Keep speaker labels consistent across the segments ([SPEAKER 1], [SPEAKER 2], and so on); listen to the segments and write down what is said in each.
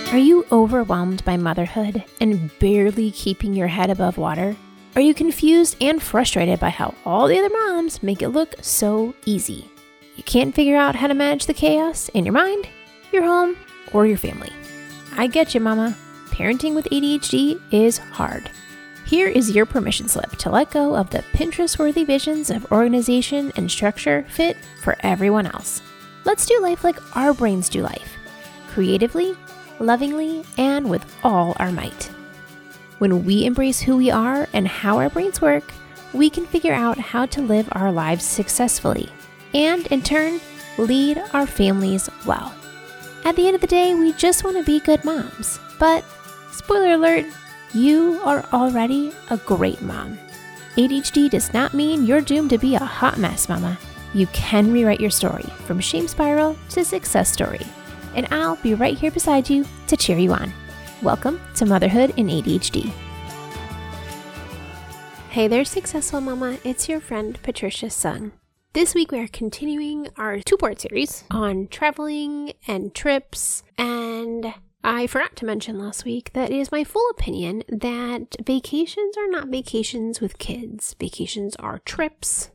[SPEAKER 1] Are you overwhelmed by motherhood and barely keeping your head above water? Are you confused and frustrated by how all the other moms make it look so easy? You can't figure out how to manage the chaos in your mind, your home, or your family. I get you, mama. Parenting with ADHD is hard. Here is your permission slip to let go of the Pinterest-worthy visions of organization and structure fit for everyone else. Let's do life like our brains do life. Creatively, lovingly, and with all our might. When we embrace who we are and how our brains work, we can figure out how to live our lives successfully and, in turn, lead our families well. At the end of the day, we just want to be good moms. But, spoiler alert, you are already a great mom. ADHD does not mean you're doomed to be a hot mess, mama. You can rewrite your story from shame spiral to success story. And I'll be right here beside you to cheer you on. Welcome to Motherhood in ADHD. Hey there, Successful Mama. It's your friend, Patricia Sung. This week we are continuing our two-part series on traveling and trips. And I forgot to mention last week that it is my full opinion that vacations are not vacations with kids. Vacations are trips.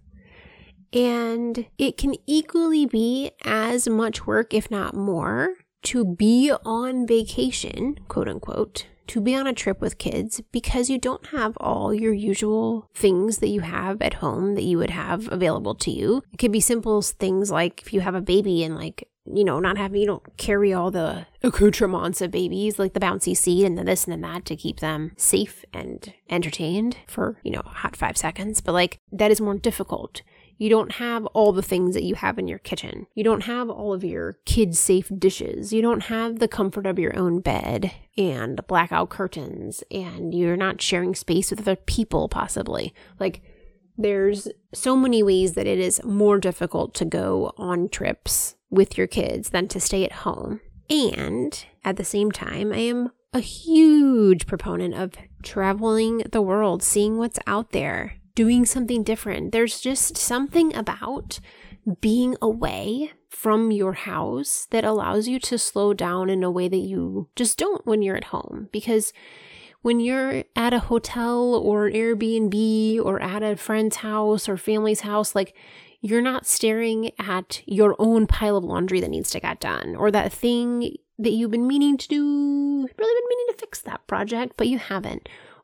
[SPEAKER 1] And it can equally be as much work, if not more, to be on vacation, quote unquote, to be on a trip with kids because you don't have all your usual things that you have at home that you would have available to you. It could be simple things like if you have a baby and you don't carry all the accoutrements of babies, like the bouncy seat and the this and the that to keep them safe and entertained for, a hot 5 seconds. But that is more difficult. You don't have all the things that you have in your kitchen. You don't have all of your kid-safe dishes. You don't have the comfort of your own bed and blackout curtains, and you're not sharing space with other people, possibly. There's so many ways that it is more difficult to go on trips with your kids than to stay at home. And at the same time, I am a huge proponent of traveling the world, seeing what's out there, doing something different. There's just something about being away from your house that allows you to slow down in a way that you just don't when you're at home. Because when you're at a hotel or an Airbnb or at a friend's house or family's house, you're not staring at your own pile of laundry that needs to get done, or that thing that you've been meaning to do, really been meaning to fix that project, but you haven't.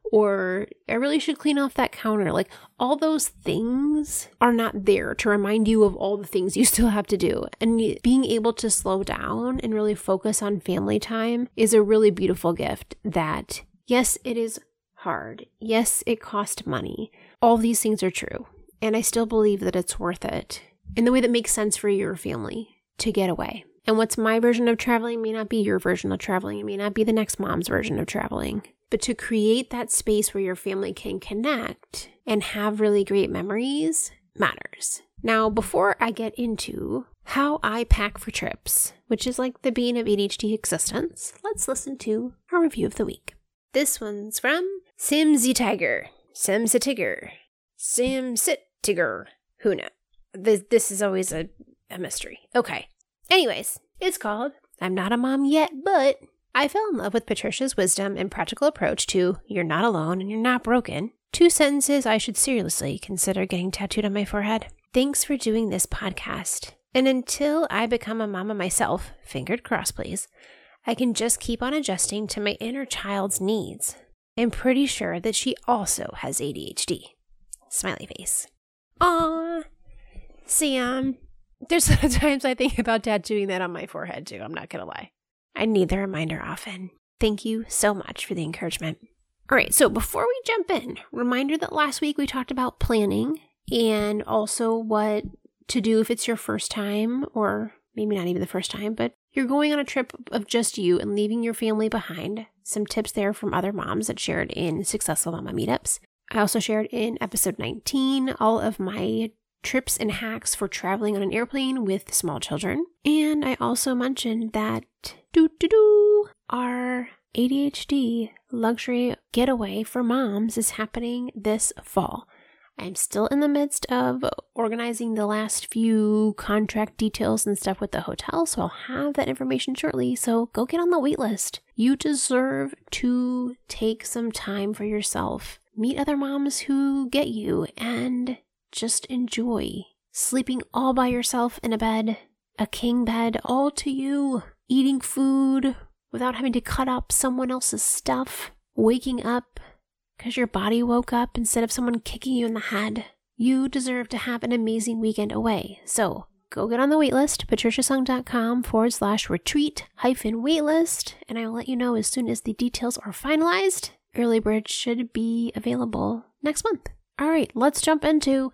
[SPEAKER 1] Or I really should clean off that counter. All those things are not there to remind you of all the things you still have to do. And being able to slow down and really focus on family time is a really beautiful gift that, yes, it is hard. Yes, it costs money. All these things are true. And I still believe that it's worth it in the way that makes sense for your family to get away. And what's my version of traveling may not be your version of traveling. It may not be the next mom's version of traveling. But to create that space where your family can connect and have really great memories matters. Now, before I get into how I pack for trips, which is like the being of ADHD existence, let's listen to our review of the week. This one's from Simsy Tiger. Simsy Tigger. Simsit Tigger. Who knows? This is always a mystery. Okay. Anyways, it's called I'm Not a Mom Yet, But I fell in love with Patricia's wisdom and practical approach to You're Not Alone and You're Not Broken. 2 sentences I should seriously consider getting tattooed on my forehead. Thanks for doing this podcast. And until I become a mama myself, fingered crossed please, I can just keep on adjusting to my inner child's needs. I'm pretty sure that she also has ADHD. Smiley face. Aww. Sam. There's sometimes I think about tattooing that on my forehead too, I'm not gonna lie. I need the reminder often. Thank you so much for the encouragement. All right, so before we jump in, reminder that last week we talked about planning and also what to do if it's your first time, or maybe not even the first time, but you're going on a trip of just you and leaving your family behind. Some tips there from other moms that shared in Successful Mama Meetups. I also shared in episode 19 all of my trips and hacks for traveling on an airplane with small children. And I also mentioned that our ADHD luxury getaway for moms is happening this fall. I'm still in the midst of organizing the last few contract details and stuff with the hotel, so I'll have that information shortly, so go get on the wait list. You deserve to take some time for yourself. Meet other moms who get you, and just enjoy sleeping all by yourself in a bed, a king bed, all to you, eating food without having to cut up someone else's stuff, waking up because your body woke up instead of someone kicking you in the head. You deserve to have an amazing weekend away. So go get on the waitlist, patriciasung.com/retreat-waitlist, and I will let you know as soon as the details are finalized. Early bird should be available next month. All right, let's jump into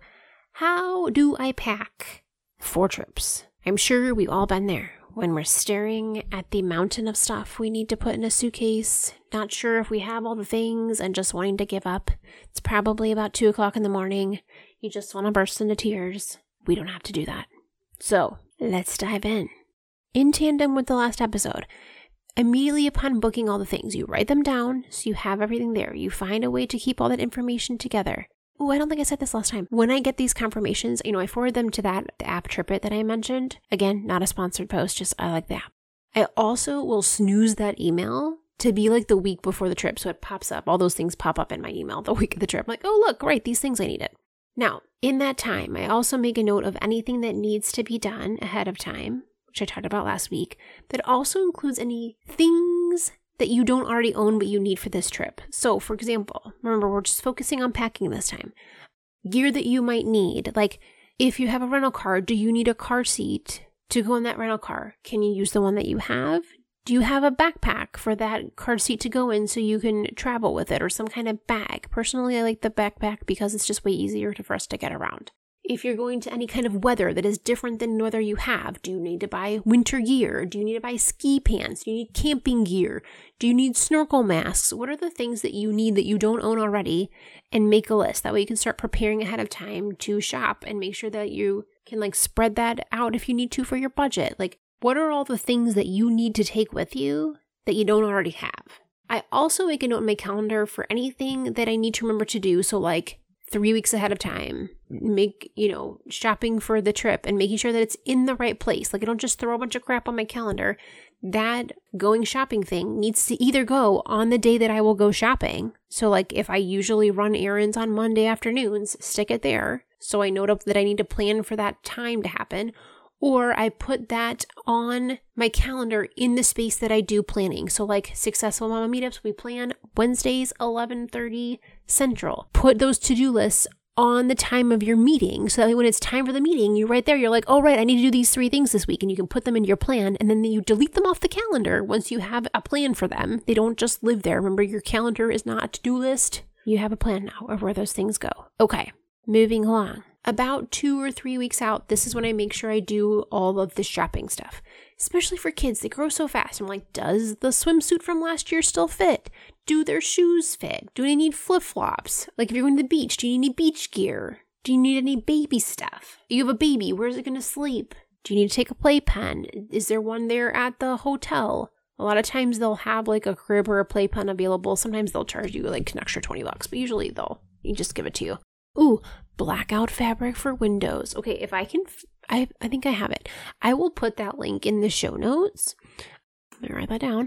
[SPEAKER 1] how do I pack for trips? I'm sure we've all been there. When we're staring at the mountain of stuff we need to put in a suitcase, not sure if we have all the things and just wanting to give up. It's probably about 2 o'clock in the morning. You just want to burst into tears. We don't have to do that. So let's dive in. In tandem with the last episode, immediately upon booking all the things, you write them down so you have everything there. You find a way to keep all that information together. Oh, I don't think I said this last time. When I get these confirmations, I forward them to the app TripIt that I mentioned. Again, not a sponsored post, just I like the app. I also will snooze that email to be like the week before the trip, so it pops up. All those things pop up in my email the week of the trip. I'm like, oh, look, great, these things I needed. Now, in that time, I also make a note of anything that needs to be done ahead of time, which I talked about last week. That also includes any things that you don't already own but you need for this trip. So, for example, remember, we're just focusing on packing this time. Gear that you might need, like if you have a rental car, do you need a car seat to go in that rental car? Can you use the one that you have? Do you have a backpack for that car seat to go in so you can travel with it, or some kind of bag? Personally, I like the backpack because it's just way easier for us to get around. If you're going to any kind of weather that is different than weather you have, do you need to buy winter gear? Do you need to buy ski pants? Do you need camping gear? Do you need snorkel masks? What are the things that you need that you don't own already? And make a list. That way you can start preparing ahead of time to shop and make sure that you can spread that out if you need to for your budget. What are all the things that you need to take with you that you don't already have? I also make a note in my calendar for anything that I need to remember to do. So 3 weeks ahead of time, make, shopping for the trip and making sure that it's in the right place. I don't just throw a bunch of crap on my calendar. That going shopping thing needs to either go on the day that I will go shopping. So if I usually run errands on Monday afternoons, stick it there. So I note up that I need to plan for that time to happen. Or I put that on my calendar in the space that I do planning. So Successful Mama Meetups, we plan Wednesdays, 11:30 Central. Put those to-do lists on the time of your meeting. So that when it's time for the meeting, you're right there. You're like, oh, right, I need to do these 3 things this week. And you can put them in your plan. And then you delete them off the calendar once you have a plan for them. They don't just live there. Remember, your calendar is not a to-do list. You have a plan now of where those things go. Okay, moving along. About 2 or 3 weeks out, this is when I make sure I do all of the shopping stuff. Especially for kids, they grow so fast. I'm like, does the swimsuit from last year still fit? Do their shoes fit? Do they need flip-flops? If you're going to the beach, do you need beach gear? Do you need any baby stuff? You have a baby, where's it going to sleep? Do you need to take a playpen? Is there one there at the hotel? A lot of times they'll have a crib or a playpen available. Sometimes they'll charge you an extra $20, but usually you just give it to you. Ooh, blackout fabric for windows. Okay, if I can, I think I have it. I will put that link in the show notes. Let me write that down.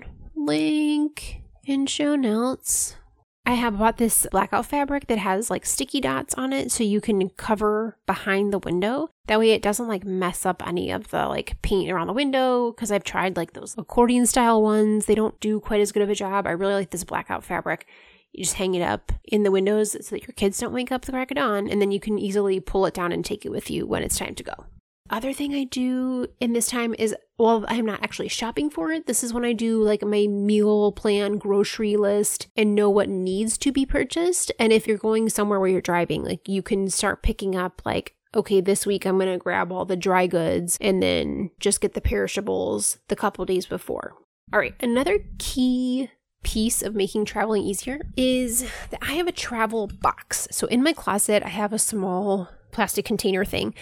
[SPEAKER 1] Link in show notes. I have bought this blackout fabric that has sticky dots on it so you can cover behind the window. That way it doesn't mess up any of the paint around the window, because I've tried those accordion style ones. They don't do quite as good of a job. I really like this blackout fabric. You just hang it up in the windows so that your kids don't wake up the crack of dawn, and then you can easily pull it down and take it with you when it's time to go. Other thing I do in this time is, I'm not actually shopping for it. This is when I do my meal plan grocery list and know what needs to be purchased. And if you're going somewhere where you're driving, you can start picking up okay, this week I'm going to grab all the dry goods and then just get the perishables the couple days before. All right, another key piece of making traveling easier is that I have a travel box. So in my closet, I have a small plastic container thing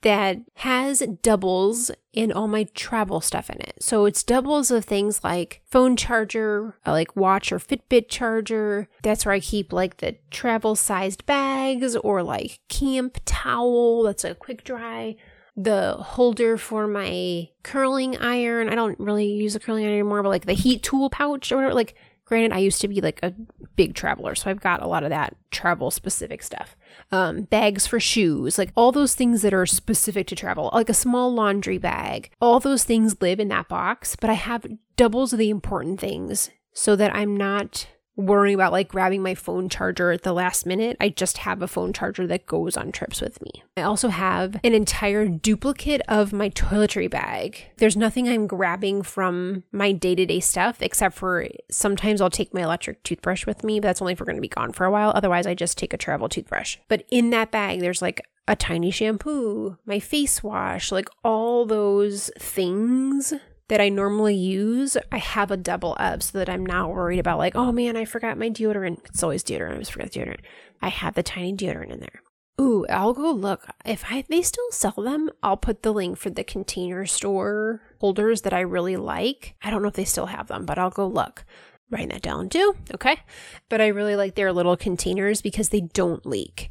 [SPEAKER 1] that has doubles in all my travel stuff in it. So it's doubles of things like phone charger, like watch or Fitbit charger. That's where I keep like the travel sized bags, or like camp towel. That's a quick dry. The holder for my curling iron. I don't really use a curling iron anymore, but like the heat tool pouch or whatever. Like, granted, I used to be like a big traveler, so I've got a lot of that travel specific stuff. Bags for shoes, like all those things that are specific to travel, like a small laundry bag. All those things live in that box, but I have doubles of the important things so that I'm not worrying about like grabbing my phone charger at the last minute. I just have a phone charger that goes on trips with me. I also have an entire duplicate of my toiletry bag. There's nothing I'm grabbing from my day-to-day stuff, except for sometimes I'll take my electric toothbrush with me, but that's only if we're going to be gone for a while. Otherwise, I just take a travel toothbrush. But in that bag, there's like a tiny shampoo, my face wash, like all those things that I normally use, I have a double of so that I'm not worried about like, oh man, I forgot my deodorant. It's always deodorant. I always forget the deodorant. I have the tiny deodorant in there. Ooh, I'll go look. If they still sell them, I'll put the link for the Container Store holders that I really like. I don't know if they still have them, but I'll go look. Writing that down too. Okay. But I really like their little containers because they don't leak.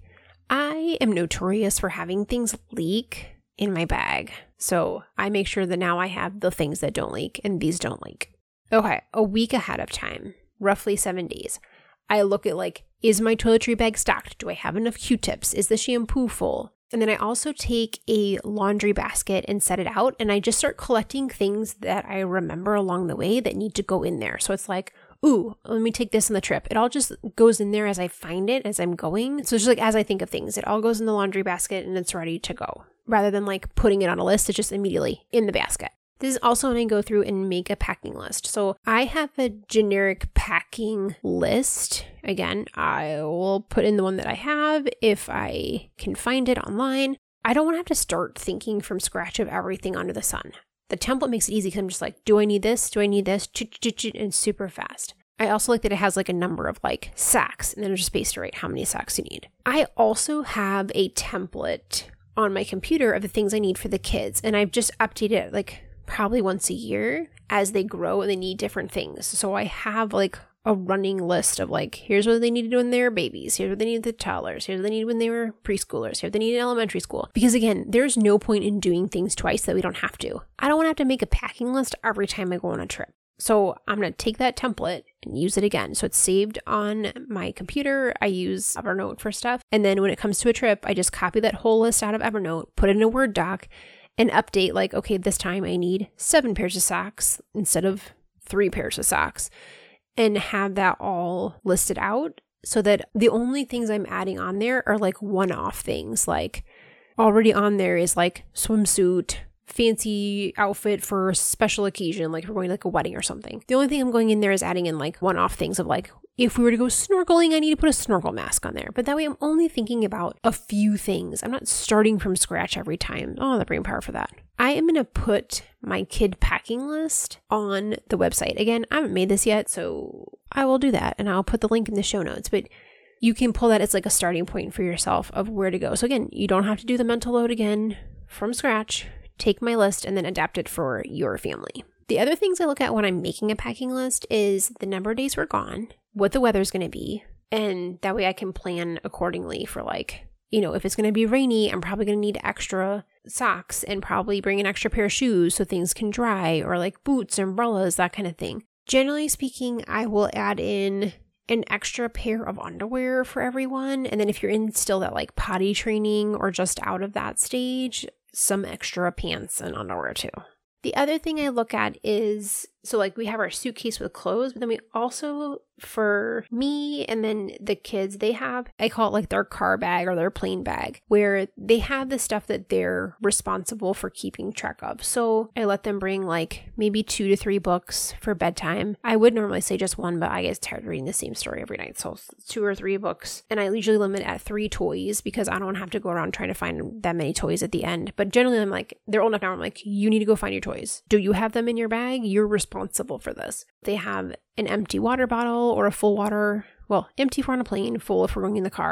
[SPEAKER 1] I am notorious for having things leak in my bag. So I make sure that now I have the things that don't leak and these don't leak. Okay, a week ahead of time, roughly 7 days, I look at like, is my toiletry bag stocked? Do I have enough Q-tips? Is the shampoo full? And then I also take a laundry basket and set it out, and I just start collecting things that I remember along the way that need to go in there. So it's like, ooh, let me take this on the trip. It all just goes in there as I find it, as I'm going. So it's just like, as I think of things, it all goes in the laundry basket and it's ready to go. Rather than like putting it on a list, it's just immediately in the basket. This is also when I go through and make a packing list. So I have a generic packing list. Again, I will put in the one that I have if I can find it online. I don't want to have to start thinking from scratch of everything under the sun. The template makes it easy because I'm just like, do I need this? Do I need this? And super fast. I also like that it has like a number of like sacks, and then there's a space to write how many sacks you need. I also have a template on my computer of the things I need for the kids, and I've just updated it like probably once a year as they grow and they need different things. So I have like a running list of like, here's what they need to do when they're babies, here's what they need the toddlers, here's what they need when they were preschoolers, here's what they need in elementary school. Because again, there's no point in doing things twice that we don't have to. I don't want to have to make a packing list every time I go on a trip. So I'm going to take that template and use it again. So it's saved on my computer. I use Evernote for stuff. And then when it comes to a trip, I just copy that whole list out of Evernote, put it in a Word doc, and update like, okay, this time I need 7 pairs of socks instead of 3 pairs of socks, and have that all listed out so that the only things I'm adding on there are like one-off things. Like already on there is like swimsuit, fancy outfit for a special occasion, like if we're going to like a wedding or something. The only thing I'm going in there is adding in like one-off things of like, if we were to go snorkeling, I need to put a snorkel mask on there. But that way I'm only thinking about a few things. I'm not starting from scratch every time. Oh, the brain power for that. I am going to put my kid packing list on the website. Again, I haven't made this yet, so I will do that. And I'll put the link in the show notes. But you can pull that as like a starting point for yourself of where to go. So again, you don't have to do the mental load again from scratch. Take my list and then adapt it for your family. The other things I look at when I'm making a packing list is the number of days we're gone, what the weather's going to be, and that way I can plan accordingly for like, you know, if it's going to be rainy, I'm probably going to need extra socks and probably bring an extra pair of shoes so things can dry, or like boots, umbrellas, that kind of thing. Generally speaking, I will add in an extra pair of underwear for everyone. And then if you're in still that like potty training or just out of that stage, some extra pants and underwear too. The other thing I look at is, so like we have our suitcase with clothes, but then we also, for me and then the kids, they have, I call it like their car bag or their plane bag, where they have the stuff that they're responsible for keeping track of. So I let them bring like maybe 2 to 3 books for bedtime. I would normally say just 1, but I get tired of reading the same story every night. So 2 or 3 books. And I usually limit at 3 toys because I don't have to go around trying to find that many toys at the end. But generally I'm like, they're old enough now, I'm like, you need to go find your toys. Do you have them in your bag? You're responsible for this. They have an empty water bottle or a full water, well, empty if we're on a plane, full if we're going in the car.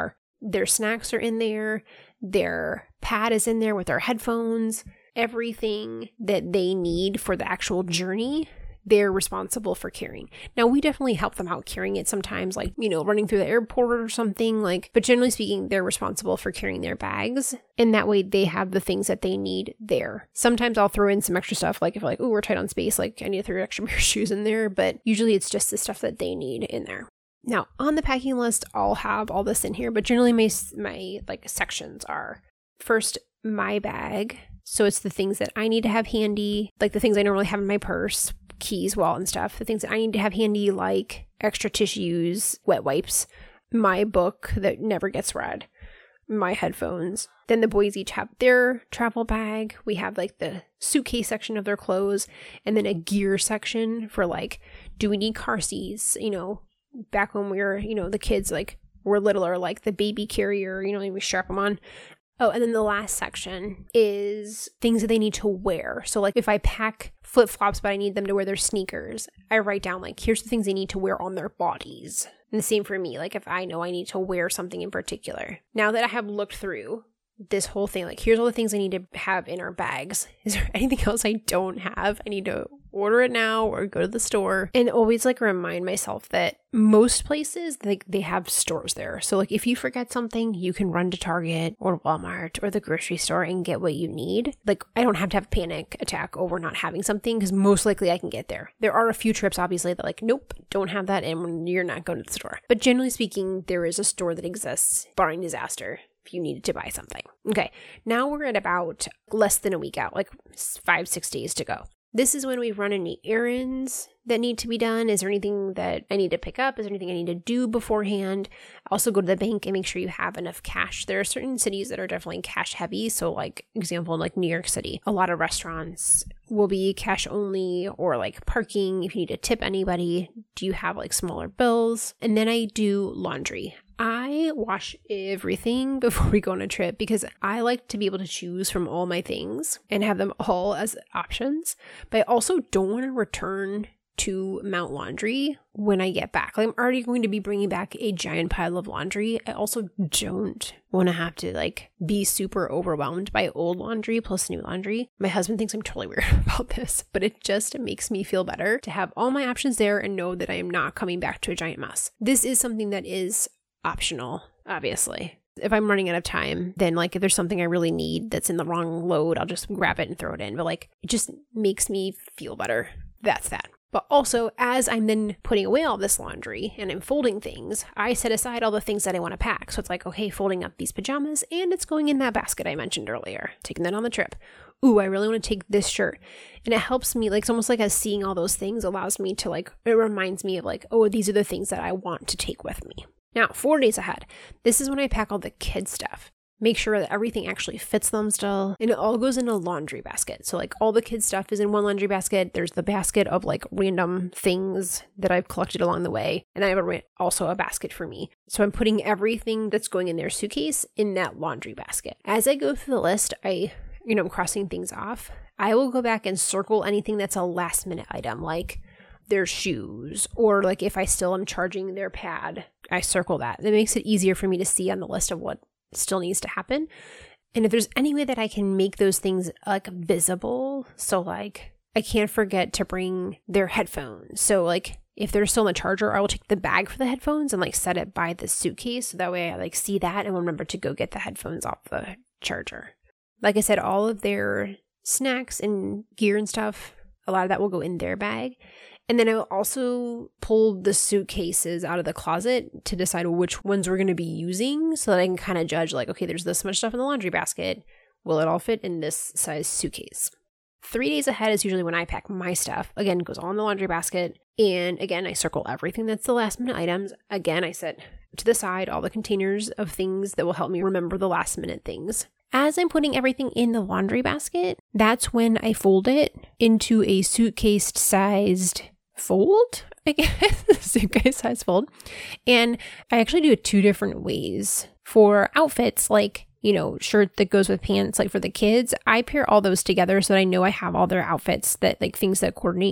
[SPEAKER 1] Their snacks are in there. Their pad is in there with their headphones. Everything that they need for the actual journey, they're responsible for carrying. Now, we definitely help them out carrying it sometimes, like, running through the airport or something, but generally speaking, they're responsible for carrying their bags. And that way they have the things that they need there. Sometimes I'll throw in some extra stuff, like if we're tight on space, like I need to throw extra pair of shoes in there, but usually it's just the stuff that they need in there. Now, on the packing list, I'll have all this in here, but generally my sections are first my bag. So it's the things that I need to have handy, like the things I normally have in my purse, keys, wallet, and stuff. The things that I need to have handy, like extra tissues, wet wipes, my book that never gets read, my headphones. Then the boys each have their travel bag. We have like the suitcase section of their clothes, and then a gear section for do we need car seats? Back when we were, the kids were littler, like the baby carrier, we strap them on. Oh, and then the last section is things that they need to wear. So if I pack flip-flops, but I need them to wear their sneakers, I write down here's the things they need to wear on their bodies. And the same for me, if I know I need to wear something in particular. Now that I have looked through this whole thing, here's all the things I need to have in our bags. Is there anything else I don't have? I need to order it now or go to the store. And always remind myself that most places, they have stores there. So if you forget something, you can run to Target or Walmart or the grocery store and get what you need. I don't have to have a panic attack over not having something, because most likely I can get there. There are a few trips, obviously, that nope, don't have that, and you're not going to the store. But generally speaking, there is a store that exists, barring disaster, if you needed to buy something. Okay, now we're at about less than a week out, 5-6 days to go. This is when we run any errands that need to be done. Is there anything that I need to pick up? Is there anything I need to do beforehand? Also go to the bank and make sure you have enough cash. There are certain cities that are definitely cash heavy. So example, New York City, a lot of restaurants will be cash only, or parking. If you need to tip anybody, do you have smaller bills? And then I do laundry. I wash everything before we go on a trip because I like to be able to choose from all my things and have them all as options. But I also don't want to return to Mount Laundry when I get back. I'm already going to be bringing back a giant pile of laundry. I also don't want to have to be super overwhelmed by old laundry plus new laundry. My husband thinks I'm totally weird about this, but it just makes me feel better to have all my options there and know that I am not coming back to a giant mess. This is something that is optional, obviously. If I'm running out of time, then if there's something I really need that's in the wrong load, I'll just grab it and throw it in. But it just makes me feel better. That's that. But also, as I'm then putting away all this laundry and I'm folding things, I set aside all the things that I want to pack. So it's okay, folding up these pajamas, and it's going in that basket I mentioned earlier, taking that on the trip. Ooh, I really want to take this shirt. And it helps me, it's almost as seeing all those things allows me to it reminds me of oh, these are the things that I want to take with me. Now, 4 days ahead, this is when I pack all the kid stuff. Make sure that everything actually fits them still. And it all goes in a laundry basket. So all the kids' stuff is in one laundry basket. There's the basket of random things that I've collected along the way. And I have also a basket for me. So I'm putting everything that's going in their suitcase in that laundry basket. As I go through the list, I'm crossing things off. I will go back and circle anything that's a last minute item, their shoes, or if I still am charging their pad, I circle that. It makes it easier for me to see on the list of what still needs to happen. And if there's any way that I can make those things visible, so I can't forget to bring their headphones. So if they're still in the charger, I will take the bag for the headphones and set it by the suitcase. So that way I see that and will remember to go get the headphones off the charger. Like I said, all of their snacks and gear and stuff, a lot of that will go in their bag. And then I will also pull the suitcases out of the closet to decide which ones we're going to be using so that I can kind of judge okay, there's this much stuff in the laundry basket. Will it all fit in this size suitcase? 3 days ahead is usually when I pack my stuff. Again, it goes all in the laundry basket. And again, I circle everything that's the last minute items. Again, I set to the side all the containers of things that will help me remember the last minute things. As I'm putting everything in the laundry basket, that's when I fold it into a suitcase-sized fold, I guess, suitcase size fold. And I actually do it 2 different ways. For outfits, shirt that goes with pants, for the kids, I pair all those together so that I know I have all their outfits that things that coordinate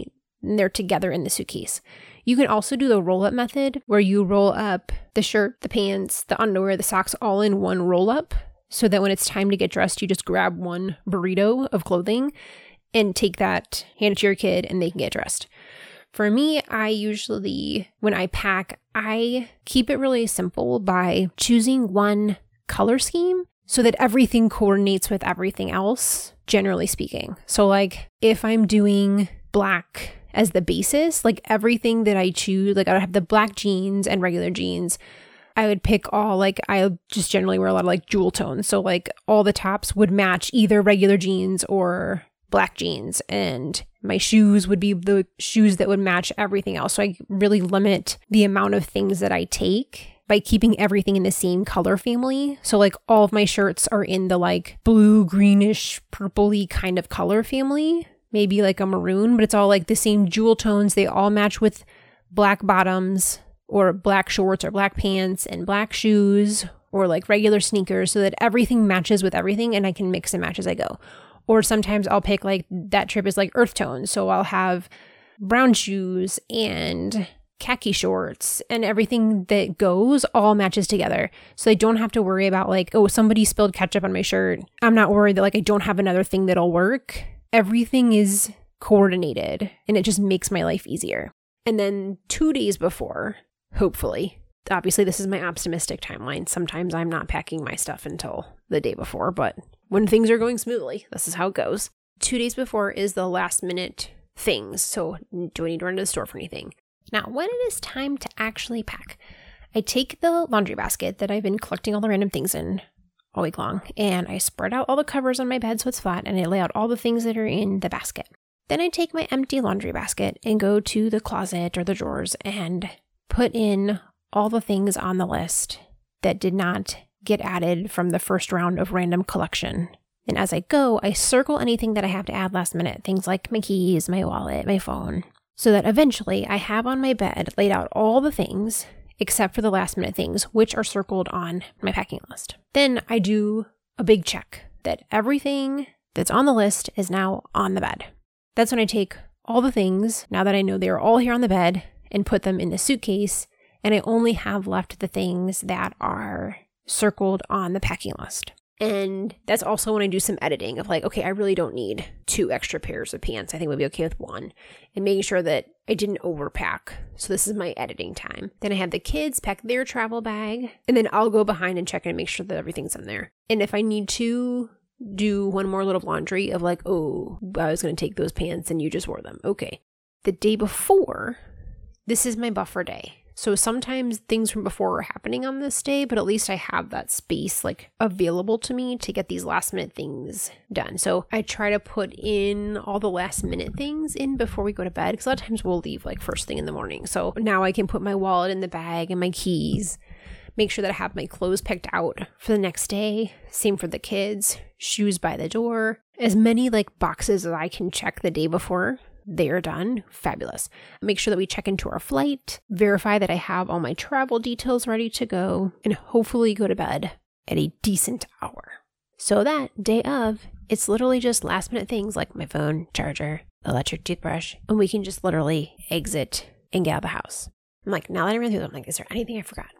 [SPEAKER 1] and they're together in the suitcase. You can also do the roll-up method where you roll up the shirt, the pants, the underwear, the socks all in one roll-up so that when it's time to get dressed, you just grab one burrito of clothing and take that, hand it to your kid, and they can get dressed. For me, I usually, when I pack, I keep it really simple by choosing one color scheme so that everything coordinates with everything else, generally speaking. So like if I'm doing black as the basis, like everything that I choose, like I would have the black jeans and regular jeans. I would pick all, like I just generally wear a lot of like jewel tones. So like all the tops would match either regular jeans or black jeans, and my shoes would be the shoes that would match everything else. So I really limit the amount of things that I take by keeping everything in the same color family. So like all of my shirts are in the like blue, greenish, purpley kind of color family. Maybe like a maroon, but it's all like the same jewel tones. They all match with black bottoms or black shorts or black pants and black shoes or like regular sneakers so that everything matches with everything and I can mix and match as I go. Or sometimes I'll pick like that trip is like earth tones. So I'll have brown shoes and khaki shorts and everything that goes all matches together. So I don't have to worry about like, oh, somebody spilled ketchup on my shirt. I'm not worried that like I don't have another thing that'll work. Everything is coordinated and it just makes my life easier. And then 2 days before, hopefully, obviously this is my optimistic timeline. Sometimes I'm not packing my stuff until the day before, but when things are going smoothly, this is how it goes. 2 days before is the last minute things. So do I need to run to the store for anything? Now, when it is time to actually pack, I take the laundry basket that I've been collecting all the random things in all week long, and I spread out all the covers on my bed so it's flat, and I lay out all the things that are in the basket. Then I take my empty laundry basket and go to the closet or the drawers and put in all the things on the list that did not get added from the first round of random collection. And as I go, I circle anything that I have to add last minute, things like my keys, my wallet, my phone, so that eventually I have on my bed laid out all the things except for the last minute things, which are circled on my packing list. Then I do a big check that everything that's on the list is now on the bed. That's when I take all the things, now that I know they're all here on the bed, and put them in the suitcase, and I only have left the things that are circled on the packing list. And that's also when I do some editing of like, okay, I really don't need 2 extra pairs of pants. I think we'll be okay with 1. And making sure that I didn't overpack. So this is my editing time. Then I have the kids pack their travel bag. And then I'll go behind and check and make sure that everything's in there. And if I need to do one more load of laundry of like, oh, I was going to take those pants and you just wore them. Okay. The day before, this is my buffer day. So sometimes things from before are happening on this day, but at least I have that space like available to me to get these last minute things done. So I try to put in all the last minute things in before we go to bed, because a lot of times we'll leave like first thing in the morning. So now I can put my wallet in the bag and my keys, make sure that I have my clothes picked out for the next day. Same for the kids, shoes by the door, as many like boxes as I can check the day before. They are done. Fabulous. Make sure that we check into our flight, verify that I have all my travel details ready to go, and hopefully go to bed at a decent hour. So that day of, it's literally just last minute things like my phone, charger, electric toothbrush, and we can just literally exit and get out of the house. I'm like, now that I ran through them, I'm like, is there anything I forgot?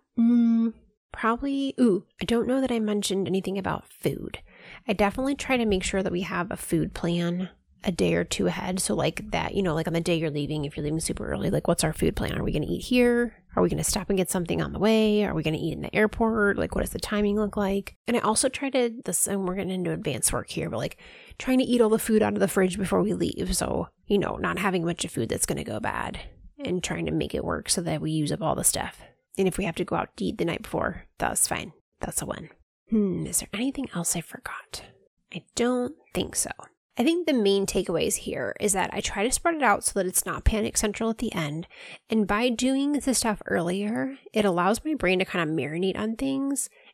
[SPEAKER 1] Probably, I don't know that I mentioned anything about food. I definitely try to make sure that we have a food plan a day or 2 ahead. So like that, like on the day you're leaving, if you're leaving super early, like what's our food plan? Are we going to eat here? Are we going to stop and get something on the way? Are we going to eat in the airport? Like what does the timing look like? And I also try to, and we're getting into advanced work here, but like trying to eat all the food out of the fridge before we leave. So, not having a bunch of food that's going to go bad and trying to make it work so that we use up all the stuff. And if we have to go out to eat the night before, that's fine. That's a win. Is there anything else I forgot? I don't think so. I think the main takeaways here is that I try to spread it out so that it's not panic central at the end. And by doing the stuff earlier, it allows my brain to kind of marinate on things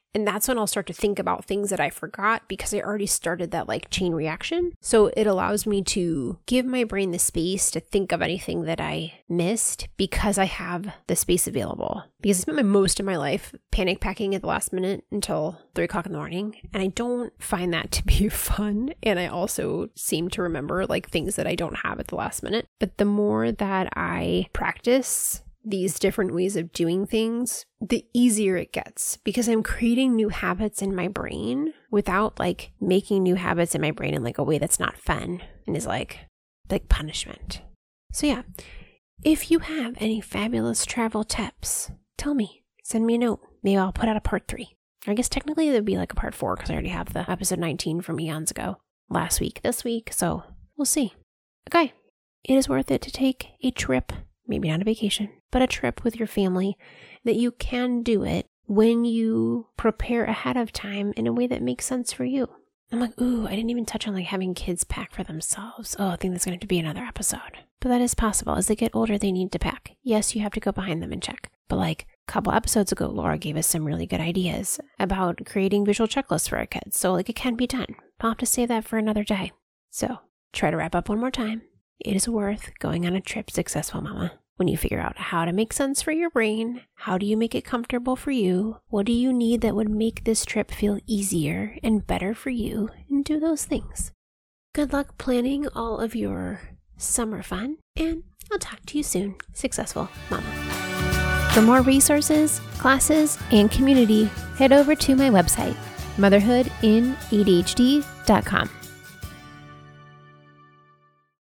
[SPEAKER 1] And that's when I'll start to think about things that I forgot because I already started that like chain reaction. So it allows me to give my brain the space to think of anything that I missed because I have the space available. Because I spent most of my life panic packing at the last minute until 3 o'clock in the morning. And I don't find that to be fun. And I also seem to remember like things that I don't have at the last minute. But the more that I practice these different ways of doing things, the easier it gets because I'm creating new habits in my brain without like making new habits in my brain in like a way that's not fun and is like punishment. So yeah, if you have any fabulous travel tips, tell me, send me a note. Maybe I'll put out a part 3. I guess technically there'd be like a part 4 because I already have the episode 19 from eons ago last week, this week. So we'll see. Okay. It is worth it to take a trip. Maybe not a vacation, but a trip with your family, that you can do it when you prepare ahead of time in a way that makes sense for you. I'm like, ooh, I didn't even touch on like having kids pack for themselves. Oh, I think that's going to have to be another episode. But that is possible. As they get older, they need to pack. Yes, you have to go behind them and check. But like a couple episodes ago, Laura gave us some really good ideas about creating visual checklists for our kids. So like it can be done. I'll have to save that for another day. So try to wrap up one more time. It is worth going on a trip, Successful Mama. When you figure out how to make sense for your brain, how do you make it comfortable for you? What do you need that would make this trip feel easier and better for you? And do those things. Good luck planning all of your summer fun, and I'll talk to you soon, Successful Mama. For more resources, classes, and community, head over to my website, motherhoodinadhd.com.